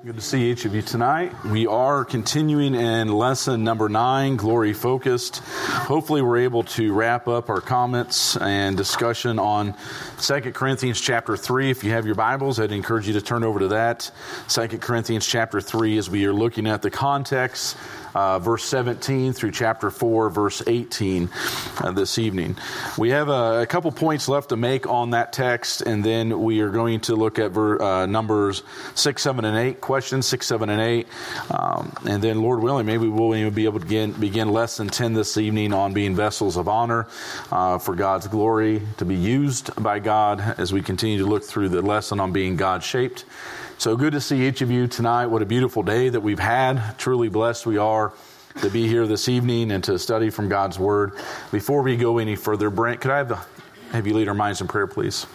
Good to see each of you tonight. We are continuing in lesson number 9, Glory Focused. Hopefully we're able to wrap up our comments and discussion on 2 Corinthians chapter 3. If you have your Bibles, I'd encourage you to turn over to that. 2 Corinthians chapter 3 as we are looking at the context, verse 17 through chapter 4, verse 18 this evening. We have a couple points left to make on that text, and then we are going to look at numbers 6, 7, and 8, questions 6, 7, and 8. And then, Lord willing, maybe we'll even be able to begin lesson 10 this evening on being vessels of honor for God's glory, to be used by God as we continue to look through the lesson on being God-shaped. So good to see each of you tonight. What a beautiful day that we've had. Truly blessed we are to be here this evening and to study from God's Word. Before we go any further, Brent, could I have you lead our minds in prayer, please?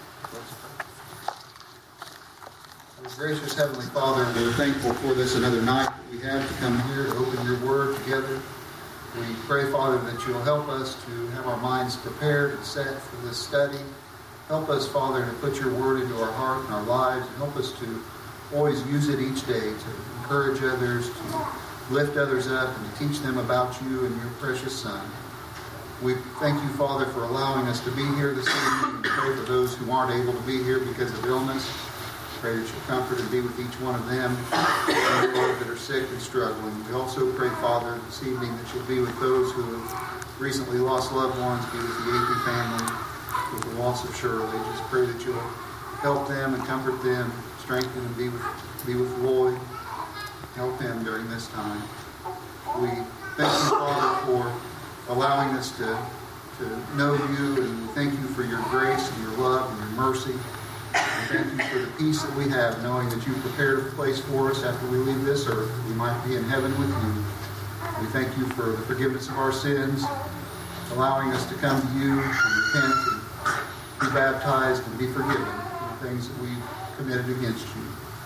Gracious Heavenly Father, we're thankful for this another night that we have to come here to open your Word together. We pray, Father, that you'll help us to have our minds prepared and set for this study. Help us, Father, to put your Word into our heart and our lives, and help us to always use it each day to encourage others, to lift others up, and to teach them about you and your precious Son. We thank you, Father, for allowing us to be here this evening, and pray for those who aren't able to be here because of illness. Pray that you'll comfort and be with each one of them, Lord, that are sick and struggling. We also pray, Father, this evening that you'll be with those who have recently lost loved ones, be with the Aiken family, with the loss of Shirley. Just pray that you'll help them and comfort them, strengthen and be with Lloyd. Help him during this time. We thank you, Father, for allowing us to know you, and we thank you for your grace and your love and your mercy. We thank you for the peace that we have, knowing that you've prepared a place for us after we leave this earth. We might be in heaven with you. We thank you for the forgiveness of our sins, allowing us to come to you and repent and be baptized and be forgiven for the things that we've committed against you.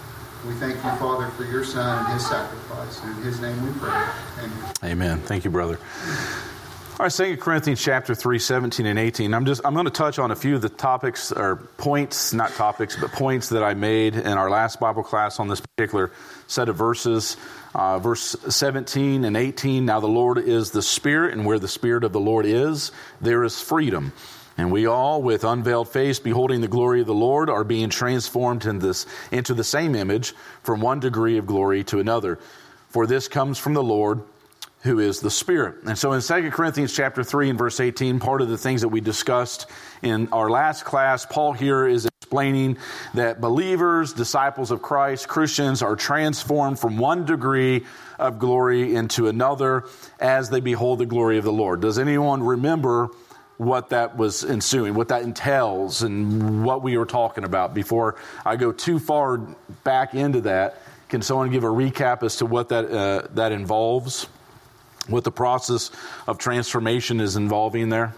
We thank you, Father, for your Son and his sacrifice. In his name we pray. Amen. Amen. Thank you, brother. All right, 2 Corinthians chapter 3, 17 and 18. I'm going to touch on a few of the topics, or points, not topics, but points that I made in our last Bible class on this particular set of verses. Verse 17 and 18, now the Lord is the Spirit, and where the Spirit of the Lord is, there is freedom. And we all, with unveiled face, beholding the glory of the Lord, are being transformed into the same image from one degree of glory to another. For this comes from the Lord, who is the Spirit. And so in 2 Corinthians chapter 3 and verse 18, part of the things that we discussed in our last class, Paul here is explaining that believers, disciples of Christ, Christians are transformed from one degree of glory into another as they behold the glory of the Lord. Does anyone remember what that was ensuing, what that entails, and what we were talking about? Before I go too far back into that, can someone give a recap as to what that involves? What the process of transformation is involving there?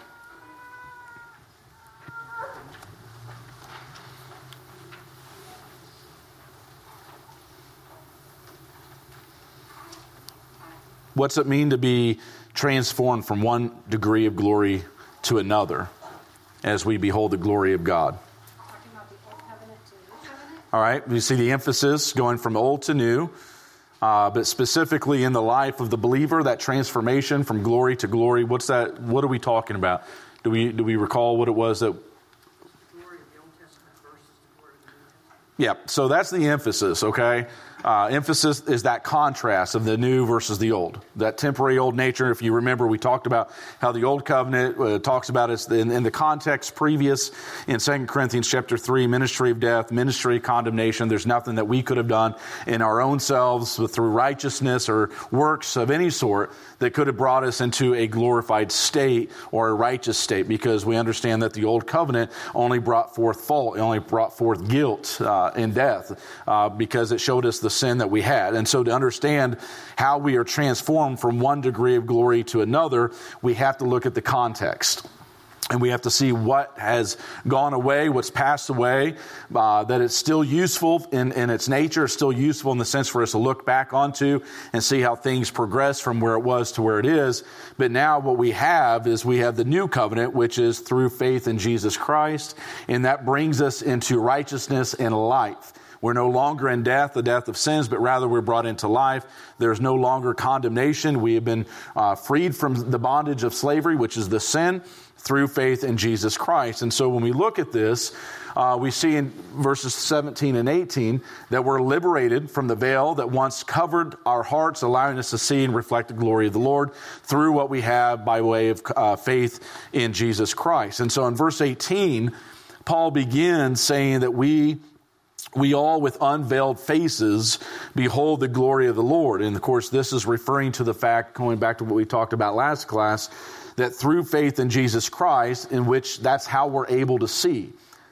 What's it mean to be transformed from one degree of glory to another as we behold the glory of God? All right, you see the emphasis going from old to new. But specifically in the life of the believer, that transformation from glory to glory, what's that? What are we talking about? Do we recall what it was that? Glory of the Old Testament versus the glory of the New Testament. Yeah, so that's the emphasis, okay? Emphasis is that contrast of the new versus the old. That temporary old nature, if you remember, we talked about how the old covenant talks about it in the context previous in 2 Corinthians chapter 3, ministry of death, ministry of condemnation. There's nothing that we could have done in our own selves through righteousness or works of any sort that could have brought us into a glorified state or a righteous state, because we understand that the old covenant only brought forth fault, it only brought forth guilt and death because it showed us the sin that we had. And so to understand how we are transformed from one degree of glory to another, we have to look at the context. And we have to see what has gone away, what's passed away, that it's still useful in its nature, it's still useful in the sense for us to look back onto and see how things progress from where it was to where it is. But now what we have is we have the new covenant, which is through faith in Jesus Christ, and that brings us into righteousness and life. We're no longer in death, the death of sins, but rather we're brought into life. There's no longer condemnation. We have been freed from the bondage of slavery, which is the sin, through faith in Jesus Christ. And so when we look at this, we see in verses 17 and 18 that we're liberated from the veil that once covered our hearts, allowing us to see and reflect the glory of the Lord through what we have by way of faith in Jesus Christ. And so in verse 18, Paul begins saying that we all with unveiled faces behold the glory of the Lord. And of course, this is referring to the fact, going back to what we talked about last class, that through faith in Jesus Christ, in which that's how we're able to see.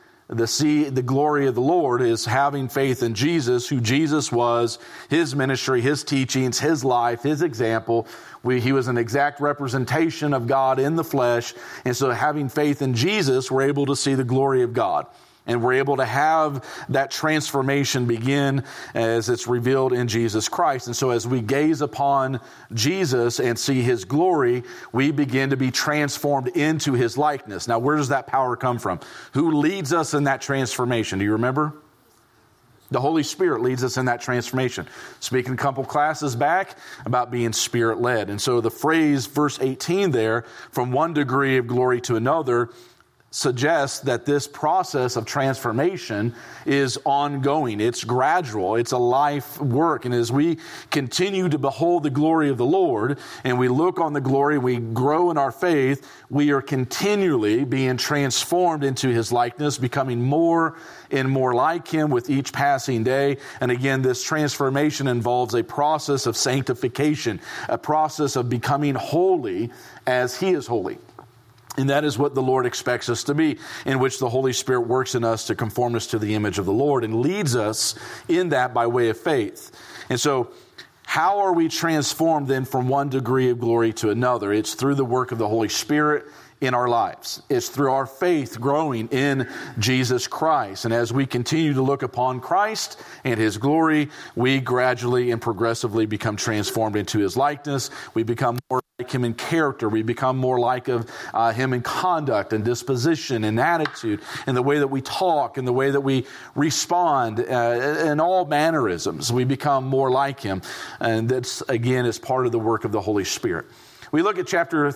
The glory of the Lord is having faith in Jesus, who Jesus was, his ministry, his teachings, his life, his example. He was an exact representation of God in the flesh. And so having faith in Jesus, we're able to see the glory of God. And we're able to have that transformation begin as it's revealed in Jesus Christ. And so as we gaze upon Jesus and see his glory, we begin to be transformed into his likeness. Now, where does that power come from? Who leads us in that transformation? Do you remember? The Holy Spirit leads us in that transformation. Speaking a couple classes back about being Spirit-led. And so the phrase, verse 18 there, from one degree of glory to another, suggests that this process of transformation is ongoing. It's gradual. It's a life work. And as we continue to behold the glory of the Lord and we look on the glory, we grow in our faith, we are continually being transformed into his likeness, becoming more and more like him with each passing day. And again, this transformation involves a process of sanctification, a process of becoming holy as he is holy. And that is what the Lord expects us to be, in which the Holy Spirit works in us to conform us to the image of the Lord and leads us in that by way of faith. And so, how are we transformed then from one degree of glory to another? It's through the work of the Holy Spirit in our lives. It's through our faith growing in Jesus Christ. And as we continue to look upon Christ and his glory, we gradually and progressively become transformed into his likeness. We become more like him in character. We become more like him in conduct and disposition and attitude, and the way that we talk and the way that we respond in all mannerisms. We become more like him. And that's, again, is part of the work of the Holy Spirit. We look at chapter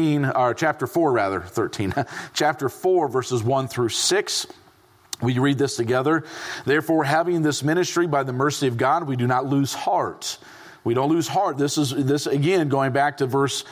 4, verses 1 through 6. We read this together. Therefore, having this ministry by the mercy of God, we do not lose heart. We don't lose heart. This again, going back to verse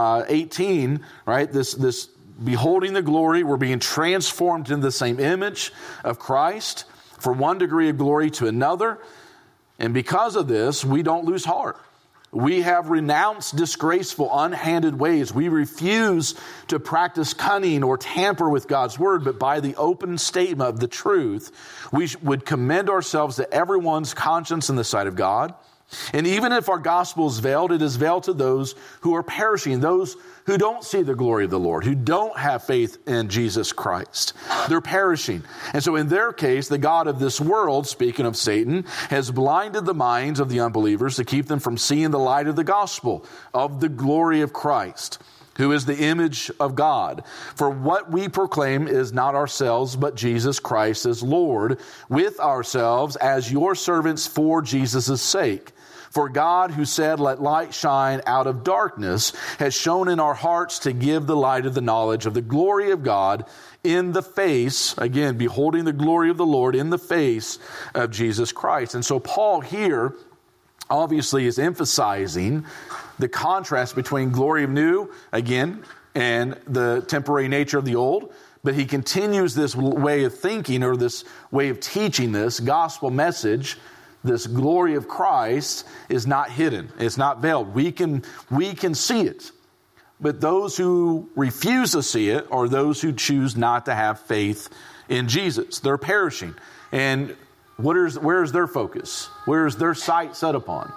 18, right? This beholding the glory, we're being transformed into the same image of Christ from one degree of glory to another. And because of this, we don't lose heart. We have renounced disgraceful, unhanded ways. We refuse to practice cunning or tamper with God's word, but by the open statement of the truth, we would commend ourselves to everyone's conscience in the sight of God. And even if our gospel is veiled, it is veiled to those who are perishing, those who don't see the glory of the Lord, who don't have faith in Jesus Christ. They're perishing. And so in their case, the God of this world, speaking of Satan, has blinded the minds of the unbelievers to keep them from seeing the light of the gospel, of the glory of Christ, who is the image of God. For what we proclaim is not ourselves, but Jesus Christ as Lord, with ourselves as your servants for Jesus' sake. For God, who said, let light shine out of darkness, has shone in our hearts to give the light of the knowledge of the glory of God in the face, again, beholding the glory of the Lord in the face of Jesus Christ. And so Paul here obviously is emphasizing the contrast between glory of new, again, and the temporary nature of the old. But he continues this way of thinking, or this way of teaching this gospel message. This glory of Christ is not hidden. It's not veiled. We can see it. But those who refuse to see it are those who choose not to have faith in Jesus. They're perishing. And where is their focus? Where is their sight set upon?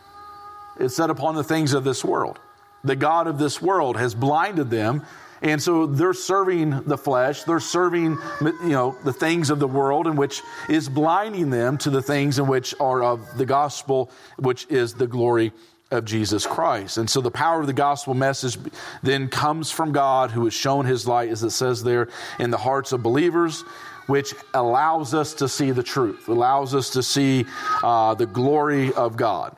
It's set upon the things of this world. The God of this world has blinded them. And so they're serving the flesh. They're serving, the things of the world, in which is blinding them to the things in which are of the gospel, which is the glory of Jesus Christ. And so the power of the gospel message then comes from God, who has shown his light, as it says there, in the hearts of believers. which allows us to see the truth, allows us to see the glory of God.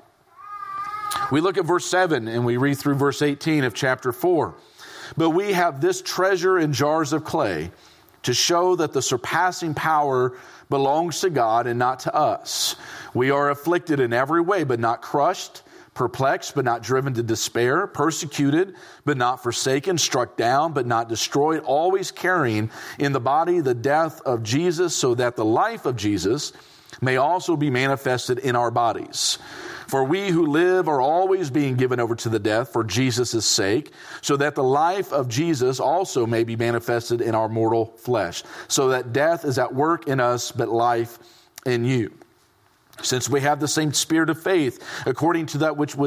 We look at verse 7 and we read through verse 18 of chapter 4. But we have this treasure in jars of clay to show that the surpassing power belongs to God and not to us. We are afflicted in every way, but not crushed, perplexed, but not driven to despair, persecuted, but not forsaken, struck down, but not destroyed, always carrying in the body the death of Jesus, so that the life of Jesus may also be manifested in our bodies. For we who live are always being given over to the death for Jesus' sake, so that the life of Jesus also may be manifested in our mortal flesh, so that death is at work in us, but life in you. Since we have the same spirit of faith, according to that which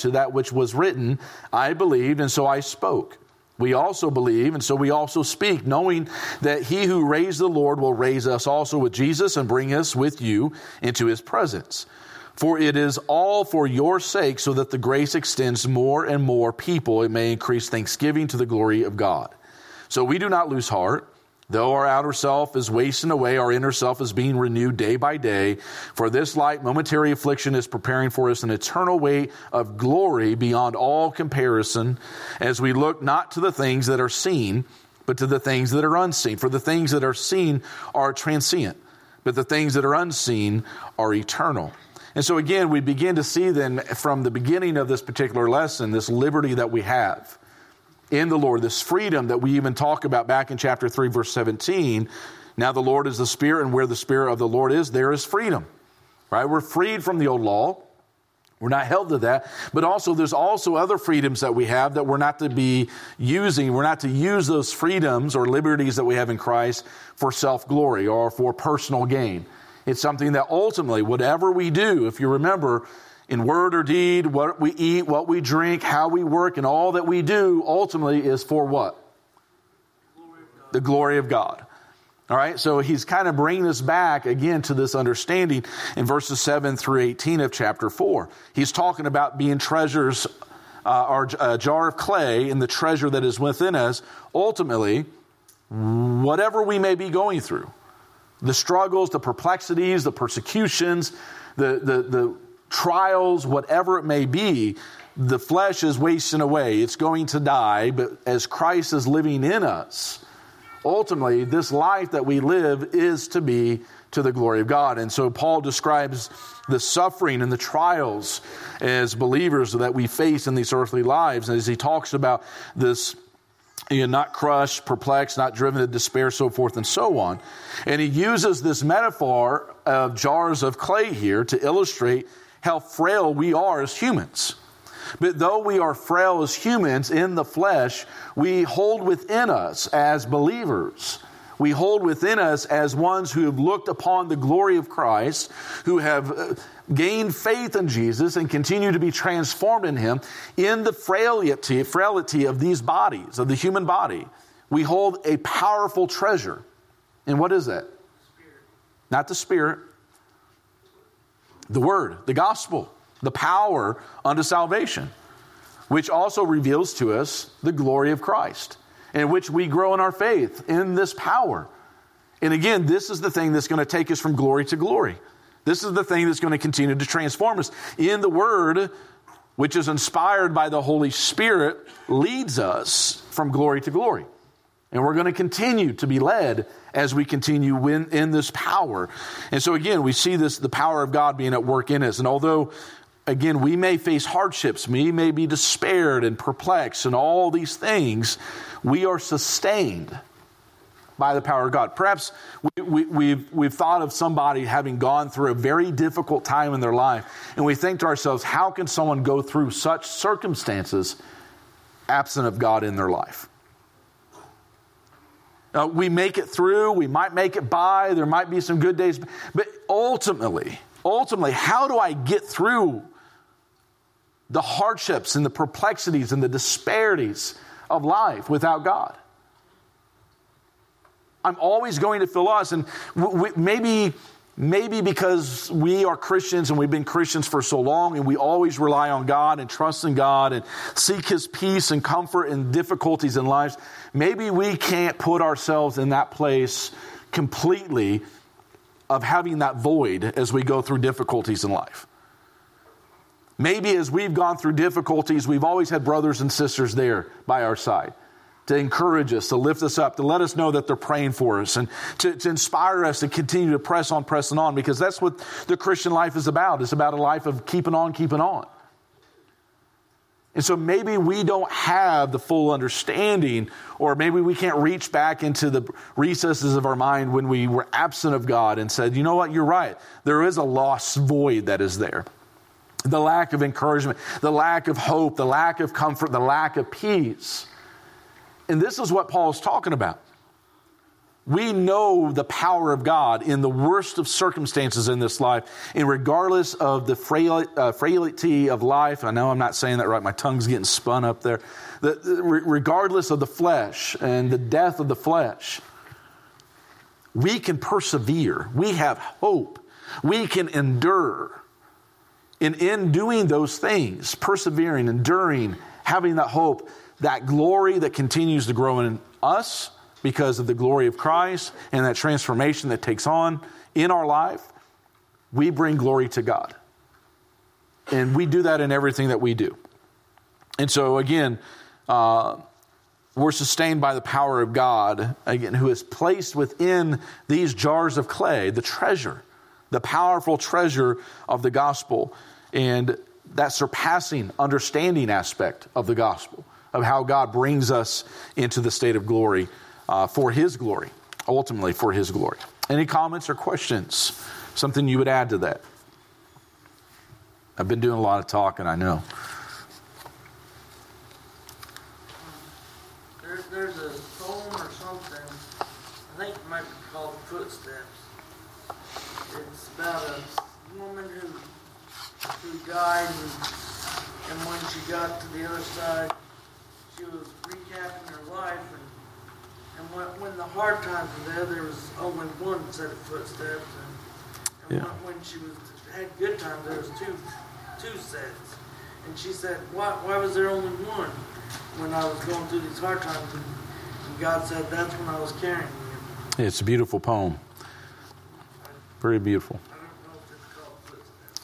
was written, I believed, and so I spoke. We also believe, and so we also speak, knowing that he who raised the Lord will raise us also with Jesus and bring us with you into his presence. For it is all for your sake, so that the grace extends more and more people. It may increase thanksgiving to the glory of God. So we do not lose heart. Though our outer self is wasting away, our inner self is being renewed day by day. For this light momentary affliction is preparing for us an eternal weight of glory beyond all comparison, as we look not to the things that are seen, but to the things that are unseen. For the things that are seen are transient, but the things that are unseen are eternal. And so again, we begin to see then from the beginning of this particular lesson, this liberty that we have in the Lord, this freedom that we even talk about back in chapter 3, verse 17. Now the Lord is the Spirit, and where the Spirit of the Lord is, there is freedom. Right? We're freed from the old law. We're not held to that. But also, there's also other freedoms that we have that we're not to be using. We're not to use those freedoms or liberties that we have in Christ for self-glory or for personal gain. It's something that ultimately, whatever we do, if you remember, in word or deed, what we eat, what we drink, how we work, and all that we do ultimately is for what? The glory of God. All right, so he's kind of bringing us back again to this understanding in verses 7 through 18 of chapter 4. He's talking about being treasures, or a jar of clay, and the treasure that is within us. Ultimately, whatever we may be going through, the struggles, the perplexities, the persecutions, the trials, whatever it may be, the flesh is wasting away. It's going to die, but as Christ is living in us, ultimately, this life that we live is to be to the glory of God. And so Paul describes the suffering and the trials as believers that we face in these earthly lives. And as he talks about this, not crushed, perplexed, not driven to despair, so forth and so on. And he uses this metaphor of jars of clay here to illustrate how frail we are as humans. But though we are frail as humans in the flesh, we hold within us as believers. We hold within us as ones who have looked upon the glory of Christ, who have gained faith in Jesus and continue to be transformed in him, in the frailty of these bodies, of the human body. We hold a powerful treasure. And what is that? Not the Spirit. The Word, the Gospel, the power unto salvation, which also reveals to us the glory of Christ, in which we grow in our faith in this power. And again, this is the thing that's going to take us from glory to glory. This is the thing that's going to continue to transform us. In the Word, which is inspired by the Holy Spirit, leads us from glory to glory. And we're going to continue to be led as we continue in this power. And so again, we see the power of God being at work in us. And although, again, we may face hardships, we may be despaired and perplexed and all these things, we are sustained by the power of God. Perhaps we've thought of somebody having gone through a very difficult time in their life, and we think to ourselves, how can someone go through such circumstances absent of God in their life? We make it through, we might make it by, there might be some good days, but ultimately, how do I get through the hardships and the perplexities and the disparities of life without God? I'm always going to feel lost, and maybe because we are Christians and we've been Christians for so long and we always rely on God and trust in God and seek his peace and comfort in difficulties in lives, maybe we can't put ourselves in that place completely of having that void as we go through difficulties in life. Maybe as we've gone through difficulties, we've always had brothers and sisters there by our side to encourage us, to lift us up, to let us know that they're praying for us, and to inspire us to continue to pressing on, because that's what the Christian life is about. It's about a life of keeping on. And so maybe we don't have the full understanding, or maybe we can't reach back into the recesses of our mind when we were absent of God and said, you know what, you're right. There is a lost void that is there. The lack of encouragement, the lack of hope, the lack of comfort, the lack of peace. And this is what Paul is talking about. We know the power of God in the worst of circumstances in this life, and regardless of the frailty of life. I know I'm not saying that right. My tongue's getting spun up there. Regardless of the flesh and the death of the flesh, we can persevere. We have hope. We can endure. And in doing those things, persevering, enduring, having that hope, that glory that continues to grow in us because of the glory of Christ and that transformation that takes on in our life, we bring glory to God. And we do that in everything that we do. And so again, we're sustained by the power of God, again, who has placed within these jars of clay the treasure, the powerful treasure of the gospel, and that surpassing understanding aspect of the gospel, of how God brings us into the state of glory for His glory, ultimately for His glory. Any comments or questions? Something you would add to that? I've been doing a lot of talking, I know. There's a poem or something, I think it might be called Footsteps. It's about a woman who died, and when she got to the other side, she was recapping her life, and when the hard times were there was only one set of footsteps, and when she had good times, there was two sets. And she said, why was there only one when I was going through these hard times? And God said, that's when I was carrying you. It's a beautiful poem. Very beautiful. I don't know if it's called Footsteps.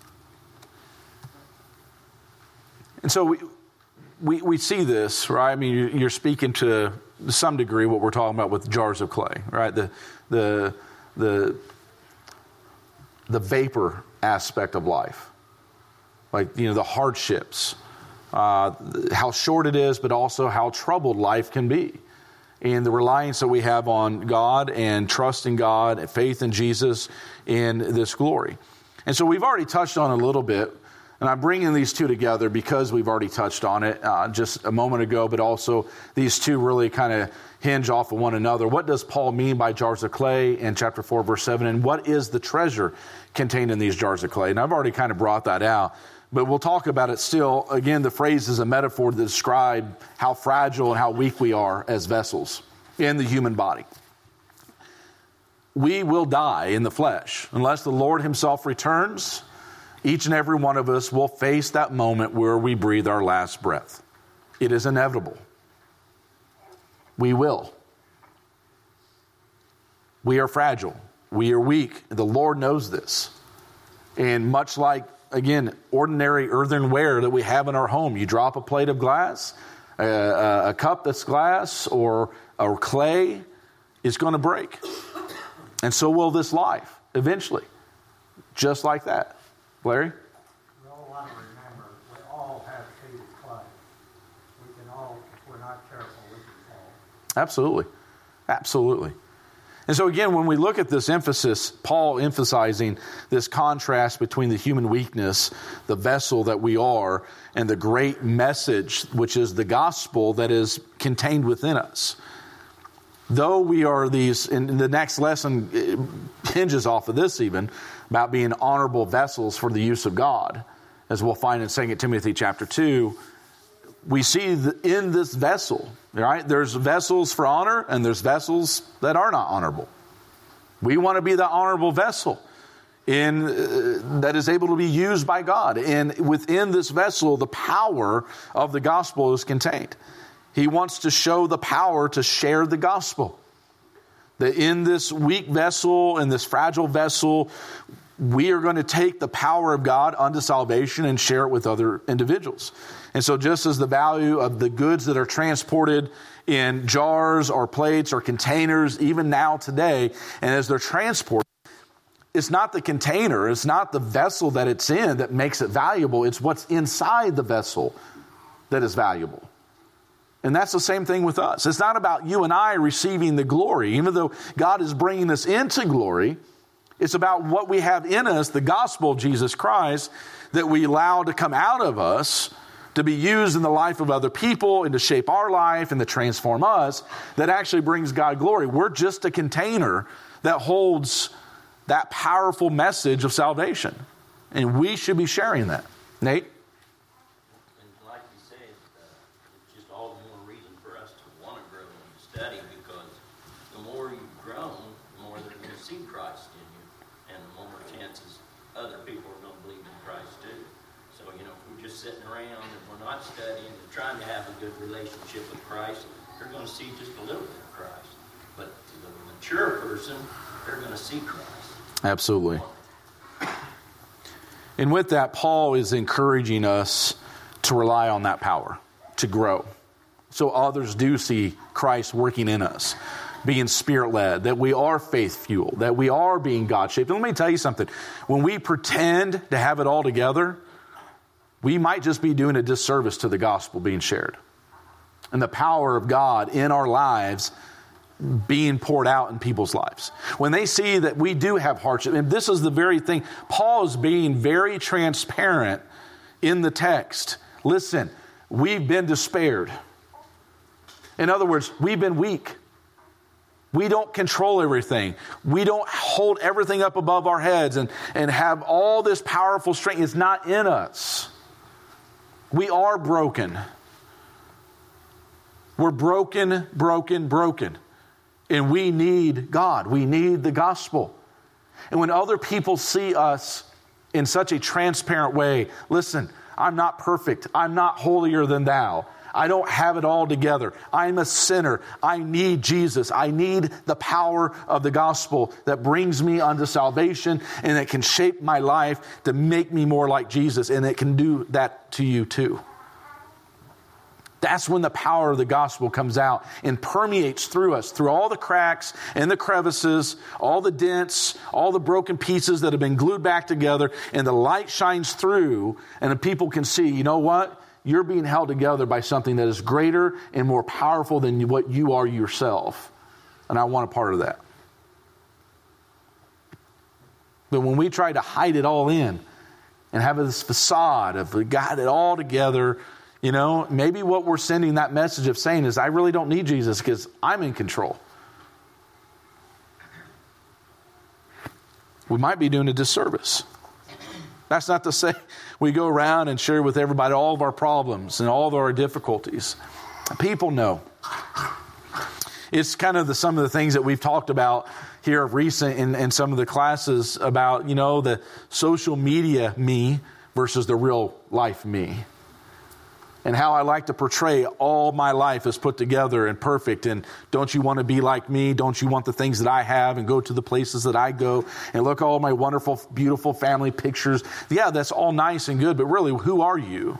And so we see this, right? I mean, you're speaking to some degree what we're talking about with jars of clay, right? The vapor aspect of life, like, you know, the hardships, how short it is, but also how troubled life can be, and the reliance that we have on God and trust in God and faith in Jesus in this glory. And so we've already touched on a little bit. And I'm bringing these two together because we've already touched on it just a moment ago, but also these two really kind of hinge off of one another. What does Paul mean by jars of clay in chapter 4, verse 7? And what is the treasure contained in these jars of clay? And I've already kind of brought that out, but we'll talk about it still. Again, the phrase is a metaphor to describe how fragile and how weak we are as vessels in the human body. We will die in the flesh unless the Lord Himself returns. Each and every one of us will face that moment where we breathe our last breath. It is inevitable. We will. We are fragile. We are weak. The Lord knows this. And much like, again, ordinary earthenware that we have in our home, you drop a plate of glass, a cup that's glass, or clay, it's going to break. And so will this life, eventually. Just like that. Larry? We all want to remember, we all have feet of clay. We can all, if we're not careful, we can fall. Absolutely. Absolutely. And so again, when we look at this emphasis, Paul emphasizing this contrast between the human weakness, the vessel that we are, and the great message, which is the gospel that is contained within us. Though we are these, and the next lesson hinges off of this even, about being honorable vessels for the use of God, as we'll find in 2 Timothy chapter 2, we see in this vessel, right? There's vessels for honor and there's vessels that are not honorable. We want to be the honorable vessel that is able to be used by God. And within this vessel, the power of the gospel is contained. He wants to show the power to share the gospel. That in this weak vessel, in this fragile vessel, we are going to take the power of God unto salvation and share it with other individuals. And so just as the value of the goods that are transported in jars or plates or containers, even now today, and as they're transported, it's not the container, it's not the vessel that it's in that makes it valuable. It's what's inside the vessel that is valuable. And that's the same thing with us. It's not about you and I receiving the glory. Even though God is bringing us into glory, it's about what we have in us, the gospel of Jesus Christ, that we allow to come out of us to be used in the life of other people and to shape our life and to transform us, that actually brings God glory. We're just a container that holds that powerful message of salvation. And we should be sharing that. Nate? And like you said, it's just all the more reason for us to want to grow and study, because the more you've grown, the more they're going to see Christ in you, and the more chances other people are going to believe in Christ too. So, if we're just sitting around and we're not studying and trying to have a good relationship with Christ, they're going to see just a little bit of Christ. But the mature person, they're going to see Christ. Absolutely. And with that, Paul is encouraging us to rely on that power, to grow. So others do see Christ working in us, being Spirit-led, that we are faith-fueled, that we are being God-shaped. And let me tell you something. When we pretend to have it all together, we might just be doing a disservice to the gospel being shared. And the power of God in our lives being poured out in people's lives. When they see that we do have hardship, and this is the very thing, Paul is being very transparent in the text. Listen, we've been despaired. In other words, we've been weak. We don't control everything. We don't hold everything up above our heads and have all this powerful strength. It's not in us. We are broken. We're broken. And we need God. We need the gospel. And when other people see us in such a transparent way, listen, I'm not perfect. I'm not holier than thou. I don't have it all together. I'm a sinner. I need Jesus. I need the power of the gospel that brings me unto salvation, and it can shape my life to make me more like Jesus, and it can do that to you too. That's when the power of the gospel comes out and permeates through us, through all the cracks and the crevices, all the dents, all the broken pieces that have been glued back together, and the light shines through, and the people can see, you know what? You're being held together by something that is greater and more powerful than what you are yourself. And I want a part of that. But when we try to hide it all in and have this facade of we got it all together, maybe what we're sending that message of saying is, I really don't need Jesus because I'm in control. We might be doing a disservice. That's not to say we go around and share with everybody all of our problems and all of our difficulties. People know. It's kind of some of the things that we've talked about here of recent in some of the classes about, the social media me versus the real life me. And how I like to portray all my life as put together and perfect. And don't you want to be like me? Don't you want the things that I have and go to the places that I go? And look at all my wonderful, beautiful family pictures. Yeah, that's all nice and good. But really, who are you?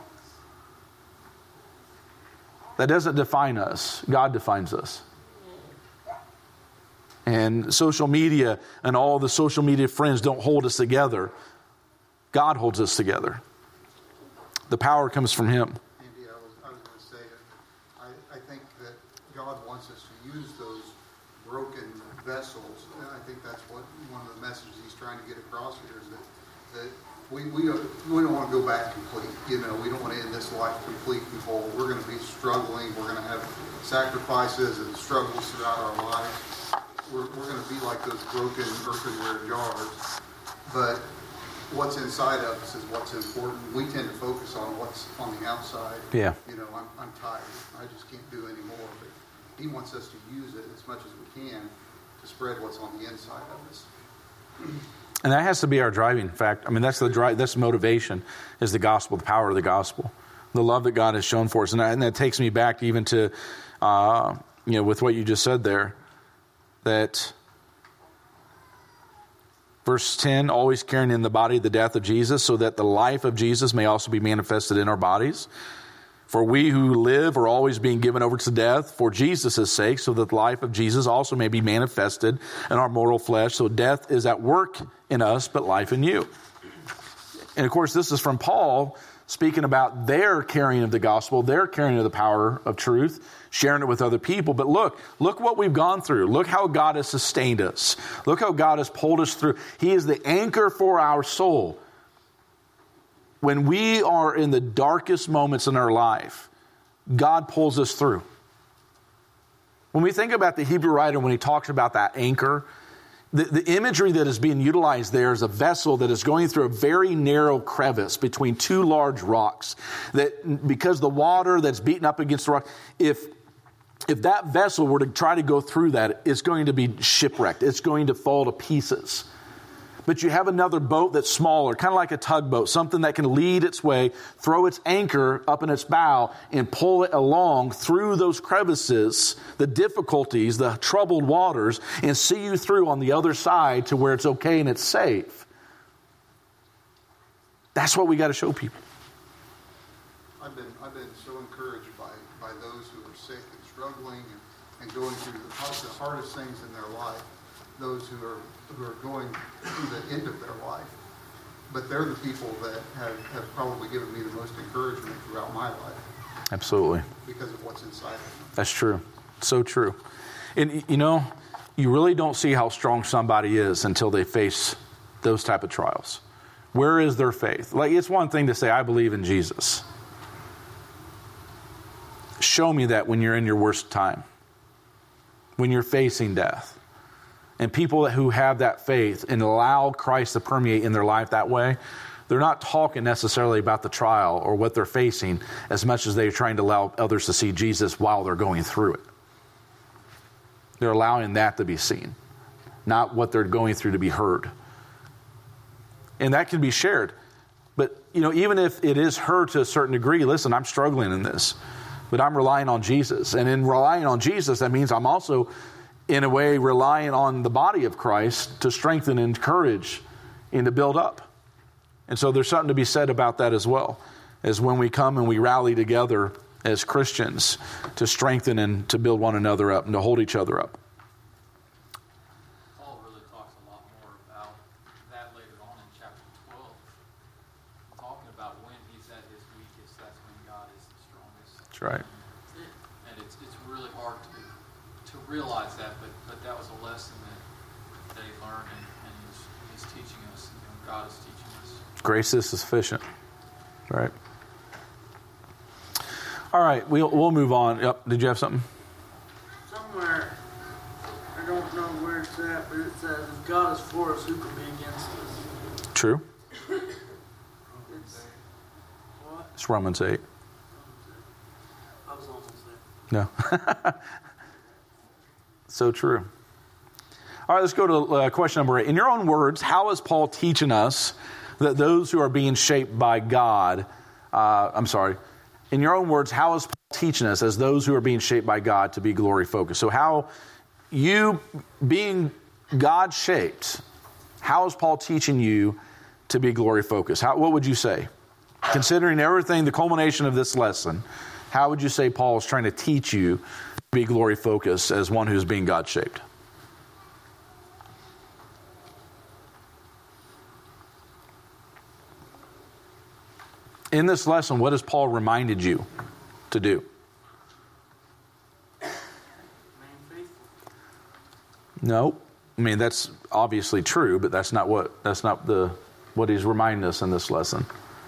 That doesn't define us. God defines us. And social media and all the social media friends don't hold us together. God holds us together. The power comes from Him. Broken vessels. And I think that's one of the messages he's trying to get across here is that we don't want to go back complete. We don't want to end this life complete and whole. We're going to be struggling. We're going to have sacrifices and struggles throughout our lives. We're going to be like those broken earthenware jars. But what's inside of us is what's important. We tend to focus on what's on the outside. Yeah. I'm tired. I just can't do anymore. But He wants us to use it as much as we can to spread what's on the inside of us. And that has to be our driving fact. I mean, that's the drive. That's motivation is the gospel, the power of the gospel, the love that God has shown for us. And that takes me back even to, with what you just said there. that verse 10, always carrying in the body the death of Jesus, so that the life of Jesus may also be manifested in our bodies. For we who live are always being given over to death for Jesus' sake, so that the life of Jesus also may be manifested in our mortal flesh. So death is at work in us, but life in you. And of course, this is from Paul speaking about their carrying of the gospel, their carrying of the power of truth, sharing it with other people. But look what we've gone through. Look how God has sustained us. Look how God has pulled us through. He is the anchor for our soul. When we are in the darkest moments in our life, God pulls us through. When we think about the Hebrew writer, when he talks about that anchor, the imagery that is being utilized there is a vessel that is going through a very narrow crevice between two large rocks. That because the water that's beaten up against the rock, if that vessel were to try to go through that, it's going to be shipwrecked. It's going to fall to pieces. But you have another boat that's smaller, kind of like a tugboat, something that can lead its way, throw its anchor up in its bow, and pull it along through those crevices, the difficulties, the troubled waters, and see you through on the other side to where it's okay and it's safe. That's what we got to show people. I've been so encouraged by those who are sick and struggling and going through the hardest things in their life. Those who are going through the end of their life. But they're the people that have probably given me the most encouragement throughout my life. Absolutely. Because of what's inside of them. That's true. So true. And you really don't see how strong somebody is until they face those type of trials. Where is their faith? Like, it's one thing to say, I believe in Jesus. Show me that when you're in your worst time. When you're facing death. And people who have that faith and allow Christ to permeate in their life that way, they're not talking necessarily about the trial or what they're facing as much as they're trying to allow others to see Jesus while they're going through it. They're allowing that to be seen, not what they're going through to be heard. And that can be shared. But, even if it is heard to a certain degree, listen, I'm struggling in this, but I'm relying on Jesus. And in relying on Jesus, that means I'm also, in a way, relying on the body of Christ to strengthen and encourage and to build up. And so there's something to be said about that as well, as when we come and we rally together as Christians to strengthen and to build one another up and to hold each other up. Paul really talks a lot more about that later on in chapter 12, talking about when he's at his weakest, that's when God is the strongest. That's right. And it's really hard to realize that, but that was a lesson that he learned, and he's teaching us. God is teaching us. Grace is sufficient. Right. All right, we'll move on. Yep. Did you have something? Somewhere, I don't know where it's at, but it says, if God is for us, who can be against us? True. It's, what? It's Romans 8. I was almost there. No. So true. All right, let's go to question number 8. In your own words, how is Paul teaching us that those who are being shaped by God, in your own words, how is Paul teaching us as those who are being shaped by God to be glory focused? So how you being God shaped, how is Paul teaching you to be glory focused? What would you say? Considering everything, the culmination of this lesson, how would you say Paul is trying to teach you to be glory focused as one who's being God shaped? In this lesson, what has Paul reminded you to do? Remain faithful. No. I mean, that's obviously true, but that's not what he's reminding us in this lesson.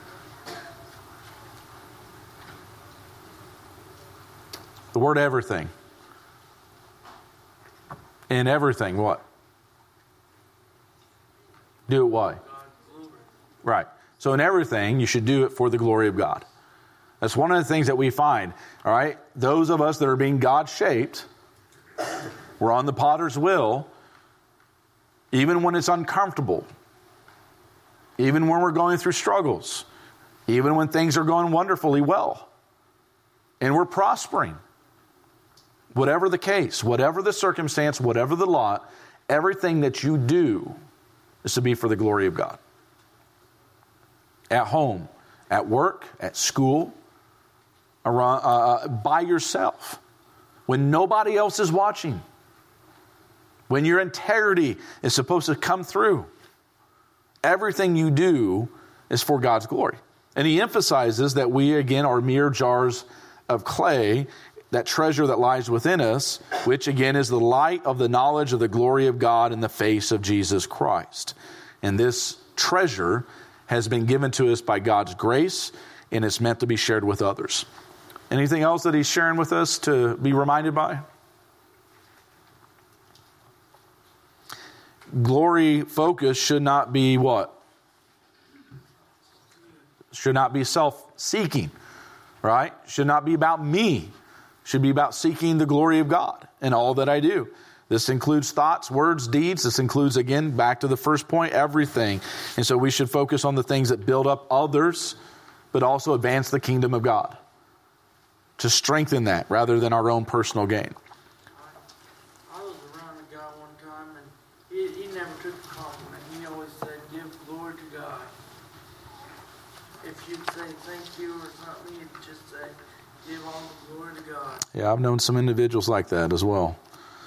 The word everything. In everything, what? Do it why? Right. So in everything, you should do it for the glory of God. That's one of the things that we find, all right? Those of us that are being God-shaped, we're on the potter's wheel, even when it's uncomfortable, even when we're going through struggles, even when things are going wonderfully well, and we're prospering. Whatever the case, whatever the circumstance, whatever the lot, everything that you do is to be for the glory of God. At home, at work, at school, around, by yourself, when nobody else is watching, when your integrity is supposed to come through. Everything you do is for God's glory. And he emphasizes that we, again, are mere jars of clay, that treasure that lies within us, which, again, is the light of the knowledge of the glory of God in the face of Jesus Christ. And this treasure has been given to us by God's grace, and it's meant to be shared with others. Anything else that he's sharing with us to be reminded by? Glory focus should not be what? Should not be self-seeking, right? Should not be about me. Should be about seeking the glory of God in all that I do. This includes thoughts, words, deeds. This includes, again, back to the first point, everything. And so we should focus on the things that build up others, but also advance the kingdom of God, to strengthen that rather than our own personal gain. I was around a guy one time, and he never took a compliment. He always said, give glory to God. If you'd say thank you or something, you'd just say, give all the glory to God. Yeah, I've known some individuals like that as well.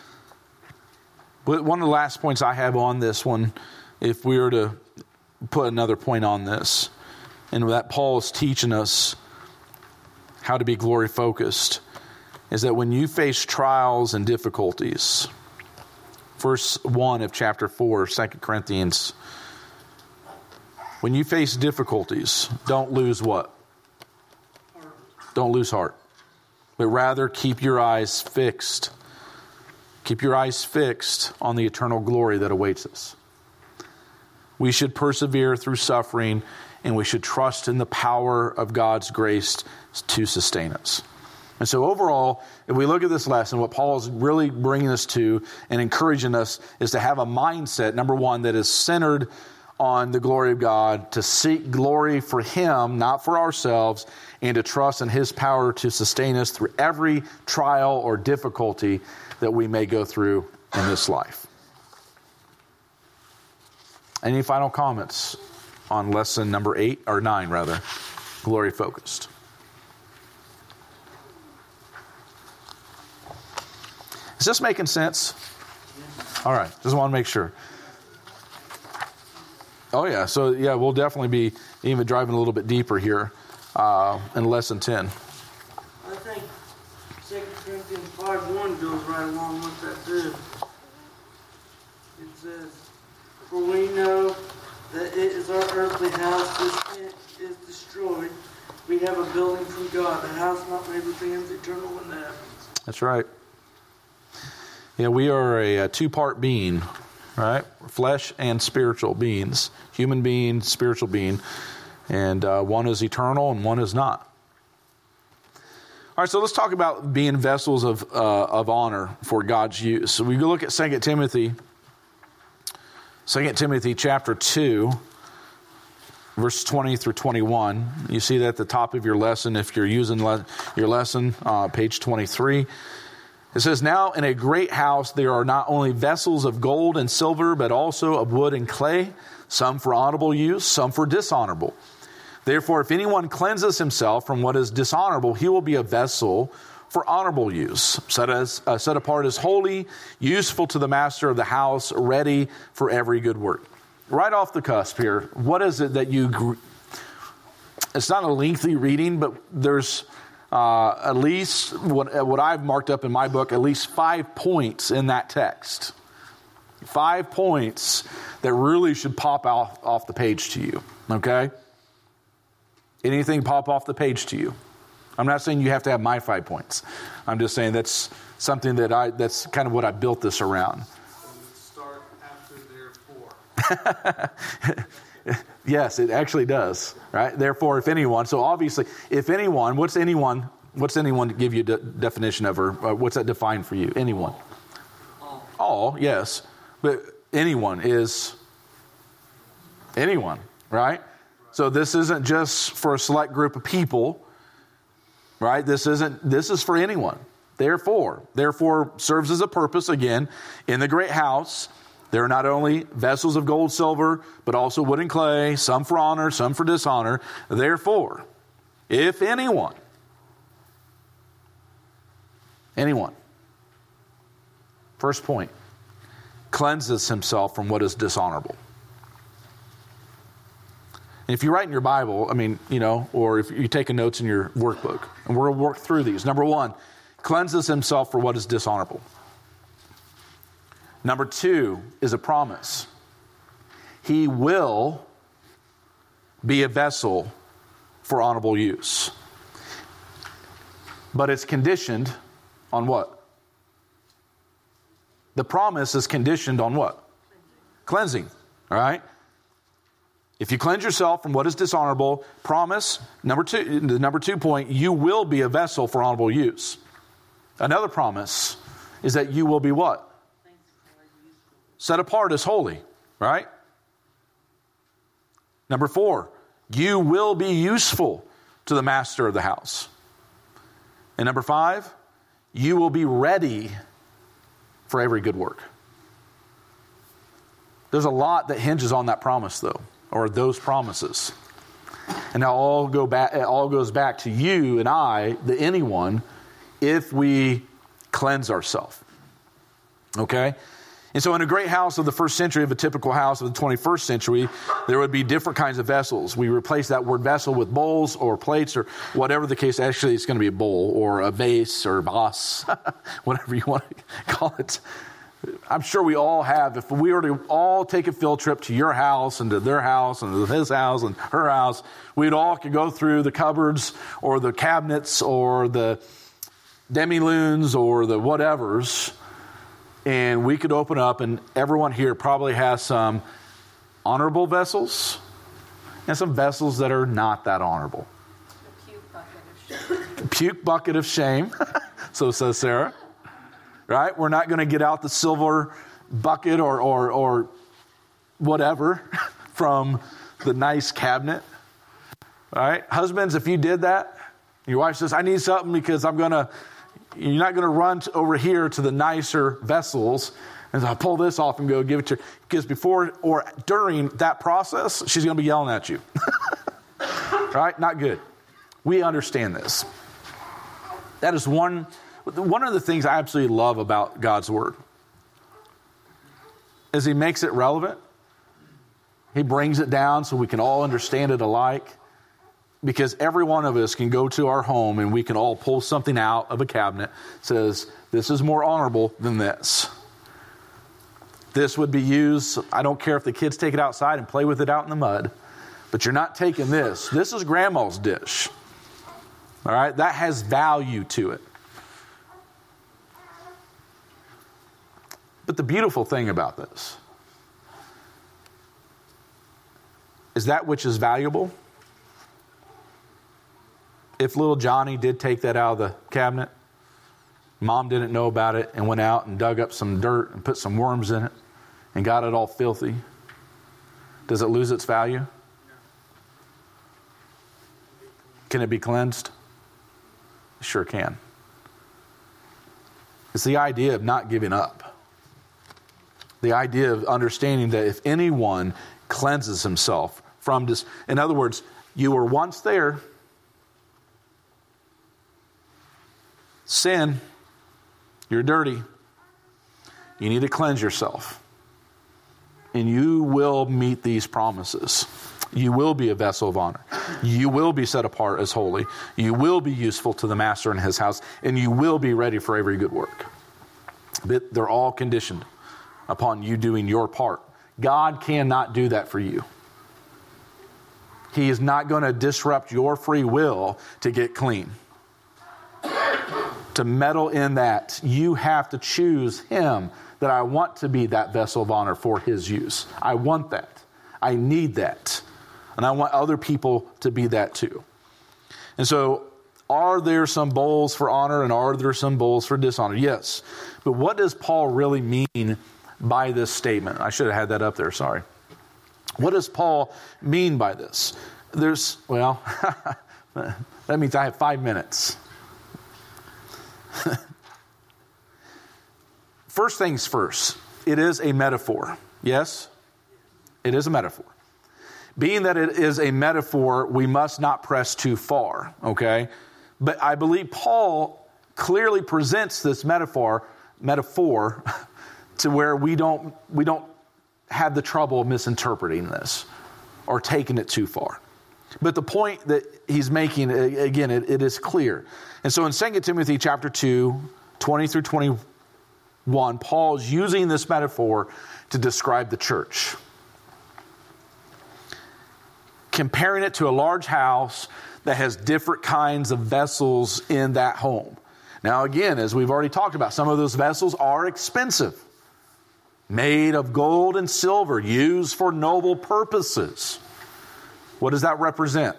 But one of the last points I have on this one, if we were to put another point on this, and that Paul is teaching us how to be glory focused, is that when you face trials and difficulties, verse 1 of chapter 4, 2 Corinthians, when you face difficulties, don't lose what? Don't lose heart. But rather keep your eyes fixed. Keep your eyes fixed on the eternal glory that awaits us. We should persevere through suffering, and we should trust in the power of God's grace to sustain us. And so overall, if we look at this lesson, what Paul is really bringing us to and encouraging us is to have a mindset, number one, that is centered on the glory of God, to seek glory for Him, not for ourselves, and to trust in His power to sustain us through every trial or difficulty that we may go through in this life. Any final comments on lesson number 8 or 9 rather, glory focused? Is this making sense? All right, just want to make sure. Oh yeah, so yeah, we'll definitely be even driving a little bit deeper here in lesson 10. I think 2 Corinthians 5:1 goes right along with that too. It says, for we know that it is our earthly house which is destroyed. We have a building from God, a house not made with hands, eternal in the heavens. That's right. Yeah, we are a two-part being, right? Flesh and spiritual beings. Human being, spiritual being. And one is eternal and one is not. All right, so let's talk about being vessels of honor for God's use. So we go look at 2 Timothy chapter 2, verse 20 through 21. You see that at the top of your lesson if you're using your lesson, page 23. It says, now in a great house there are not only vessels of gold and silver, but also of wood and clay, some for honorable use, some for dishonorable. Therefore, if anyone cleanses himself from what is dishonorable, he will be a vessel for honorable use, set apart as holy, useful to the master of the house, ready for every good work. Right off the cusp here, what is it that it's not a lengthy reading, but there's at least what I've marked up in my book, at least 5 points in that text. 5 points that really should pop off the page to you, okay? Anything pop off the page to you? I'm not saying you have to have my 5 points. I'm just saying that's something that's kind of what I built this around. Start after therefore. Yes, it actually does, right? Therefore, if anyone. So obviously, if anyone, what's anyone to give you a definition of, or what's that defined for you? Anyone. All, yes. But anyone is anyone, right? So this isn't just for a select group of people, right? This is for anyone. Therefore serves as a purpose, again, in the great house. There are not only vessels of gold, silver, but also wood and clay, some for honor, some for dishonor. Therefore, if anyone, first point, cleanses himself from what is dishonorable. And if you write in your Bible, or if you're taking notes in your workbook, and we'll work through these. Number 1, cleanses himself for what is dishonorable. Number 2 is a promise. He will be a vessel for honorable use. But it's conditioned on what? The promise is conditioned on what? Cleansing. All right? If you cleanse yourself from what is dishonorable, promise, the number 2 point, you will be a vessel for honorable use. Another promise is that you will be what? Set apart as holy, right? Number 4, you will be useful to the master of the house. And number 5, you will be ready for every good work. There's a lot that hinges on that promise, though, or those promises. And now it all goes back to you and I, the anyone, if we cleanse ourselves. Okay? And so in a great house of the first century, of a typical house of the 21st century, there would be different kinds of vessels. We replace that word vessel with bowls or plates or whatever the case. Actually, it's going to be a bowl or a vase or a vase, whatever you want to call it. I'm sure we all have. If we were to all take a field trip to your house and to their house and to his house and her house, we'd all could go through the cupboards or the cabinets or the demi-lunes or the whatevers, and we could open up, and everyone here probably has some honorable vessels and some vessels that are not that honorable. The puke bucket of shame. So says Sarah. Right? We're not going to get out the silver bucket or whatever from the nice cabinet. All right? Husbands, if you did that, your wife says, I need something because you're not going to run over here to the nicer vessels and I'll pull this off and go give it to her. Because before or during that process, she's going to be yelling at you. Right? Not good. We understand this. That is one of the things I absolutely love about God's Word is He makes it relevant. He brings it down so we can all understand it alike. Because every one of us can go to our home and we can all pull something out of a cabinet that says, this is more honorable than this. This would be used, I don't care if the kids take it outside and play with it out in the mud, but you're not taking this. This is grandma's dish. All right? That has value to it. But the beautiful thing about this is that which is valuable. If little Johnny did take that out of the cabinet, mom didn't know about it and went out and dug up some dirt and put some worms in it and got it all filthy, does it lose its value? Can it be cleansed? It sure can. It's the idea of not giving up. The idea of understanding that if anyone cleanses himself from this, in other words, you were once there, sin, you're dirty, you need to cleanse yourself. And you will meet these promises. You will be a vessel of honor. You will be set apart as holy. You will be useful to the master in his house. And you will be ready for every good work. But they're all conditioned upon you doing your part. God cannot do that for you. He is not going to disrupt your free will to get clean. To meddle in that, you have to choose Him, that I want to be that vessel of honor for His use. I want that. I need that. And I want other people to be that too. And so, are there some bowls for honor and are there some bowls for dishonor? Yes. But what does Paul really mean by this statement? I should have had that up there, sorry. What does Paul mean by this? That means I have 5 minutes. First things first, it is a metaphor. Yes? It is a metaphor. Being that it is a metaphor, we must not press too far, okay? But I believe Paul clearly presents this metaphor to where we don't have the trouble of misinterpreting this or taking it too far. But the point that he's making, again, it is clear. And so in 2 Timothy chapter 2, 20 through 21, Paul is using this metaphor to describe the church, comparing it to a large house that has different kinds of vessels in that home. Now again, as we've already talked about, some of those vessels are expensive, made of gold and silver, used for noble purposes. What does that represent?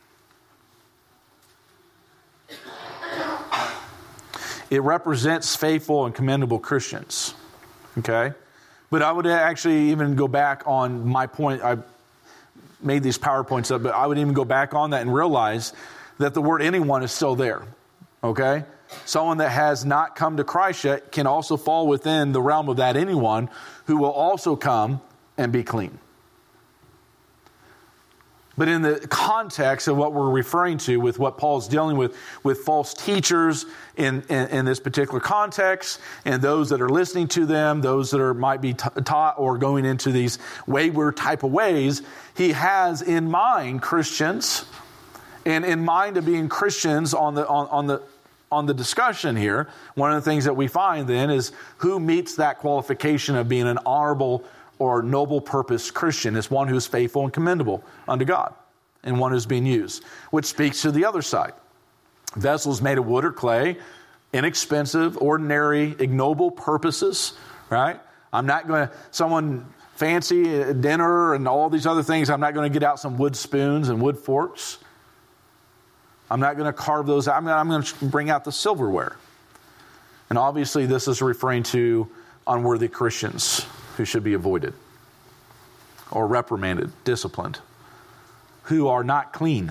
It represents faithful and commendable Christians. Okay? But I would actually even go back on my point. I made these PowerPoints up, but I would even go back on that and realize that the word anyone is still there. Okay? Someone that has not come to Christ yet can also fall within the realm of that anyone who will also come and be clean. But in the context of what we're referring to with what Paul's dealing with false teachers in this particular context, and those that are listening to them, those that might be taught or going into these wayward type of ways, he has in mind Christians, and in mind of being Christians on the discussion here. One of the things that we find then is who meets that qualification of being an honorable or noble purpose Christian is one who's faithful and commendable unto God, and one who's being used, which speaks to the other side. Vessels made of wood or clay, inexpensive, ordinary, ignoble purposes, right? I'm not going to, someone fancy dinner and all these other things, I'm not going to get out some wood spoons and wood forks. I'm not going to carve those out. I'm going to bring out the silverware. And obviously this is referring to unworthy Christians who should be avoided or reprimanded, disciplined, who are not clean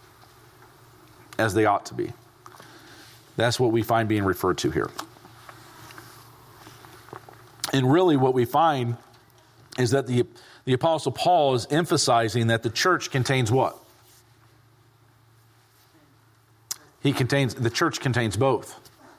as they ought to be. That's what we find being referred to here. And really what we find is that the Apostle Paul is emphasizing that the church contains what? The church contains both.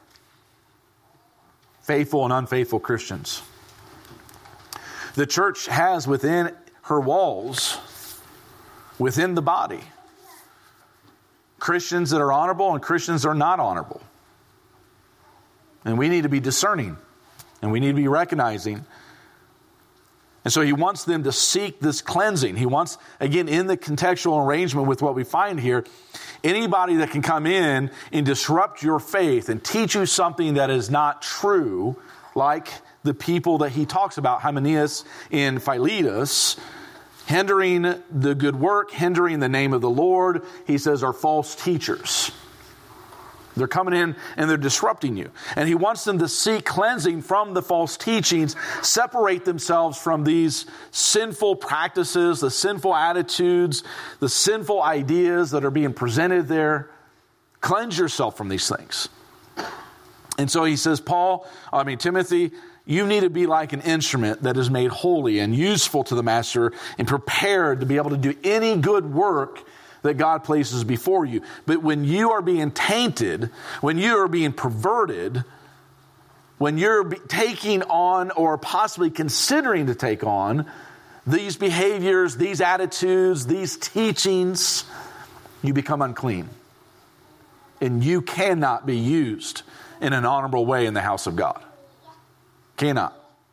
Faithful and unfaithful Christians. The church has within her walls, within the body, Christians that are honorable and Christians that are not honorable. And we need to be discerning. And we need to be recognizing. And so he wants them to seek this cleansing. He wants, again, in the contextual arrangement with what we find here, anybody that can come in and disrupt your faith and teach you something that is not true, like the people that he talks about, Hymenaeus and Philetus, hindering the good work, hindering the name of the Lord, he says, are false teachers. They're coming in and they're disrupting you. And he wants them to seek cleansing from the false teachings, separate themselves from these sinful practices, the sinful attitudes, the sinful ideas that are being presented there. Cleanse yourself from these things. And so he says, Timothy, you need to be like an instrument that is made holy and useful to the master and prepared to be able to do any good work that God places before you. But when you are being tainted, when you are being perverted, when you're taking on or possibly considering to take on these behaviors, these attitudes, these teachings, you become unclean. And you cannot be used in an honorable way in the house of God. Cannot.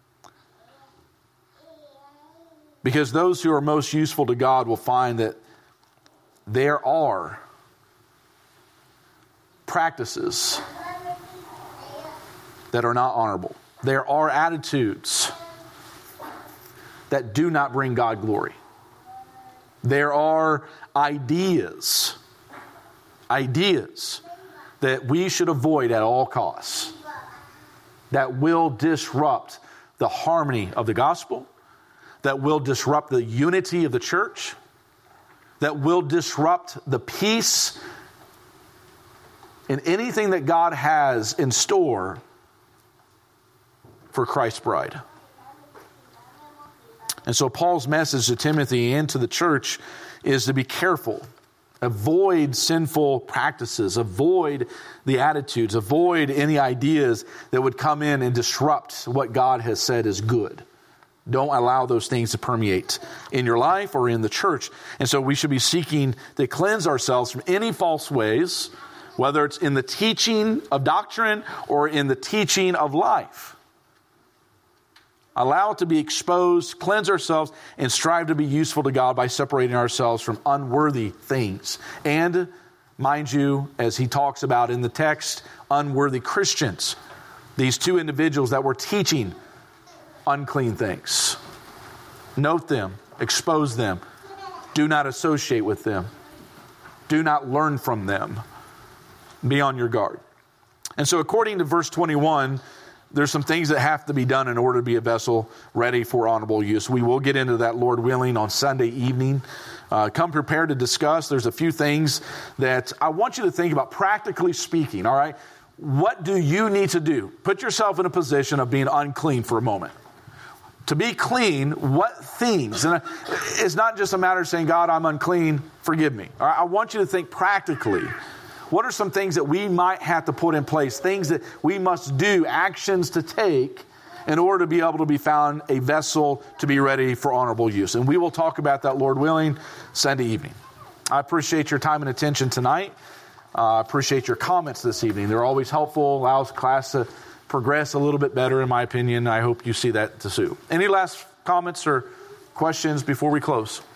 Because those who are most useful to God will find that there are practices that are not honorable. There are attitudes that do not bring God glory. There are ideas that we should avoid at all costs that will disrupt the harmony of the gospel, that will disrupt the unity of the church, that will disrupt the peace and anything that God has in store for Christ's bride. And so Paul's message to Timothy and to the church is to be careful. Avoid sinful practices. Avoid the attitudes. Avoid any ideas that would come in and disrupt what God has said is good. Don't allow those things to permeate in your life or in the church. And so we should be seeking to cleanse ourselves from any false ways, whether it's in the teaching of doctrine or in the teaching of life. Allow it to be exposed, cleanse ourselves, and strive to be useful to God by separating ourselves from unworthy things. And, mind you, as he talks about in the text, unworthy Christians. These two individuals that were teaching unclean things. Note them, expose them. Do not associate with them. Do not learn from them. Be on your guard. And so according to verse 21, there's some things that have to be done in order to be a vessel ready for honorable use. We will get into that, Lord willing, on Sunday evening. Come prepared to discuss. There's a few things that I want you to think about, practically speaking, all right? What do you need to do? Put yourself in a position of being unclean for a moment. To be clean, what things? And it's not just a matter of saying, God, I'm unclean, forgive me. All right? I want you to think practically. What are some things that we might have to put in place? Things that we must do, actions to take in order to be able to be found a vessel to be ready for honorable use. And we will talk about that, Lord willing, Sunday evening. I appreciate your time and attention tonight. I appreciate your comments this evening. They're always helpful, allows class to progress a little bit better, in my opinion. I hope you see that too. Any last comments or questions before we close?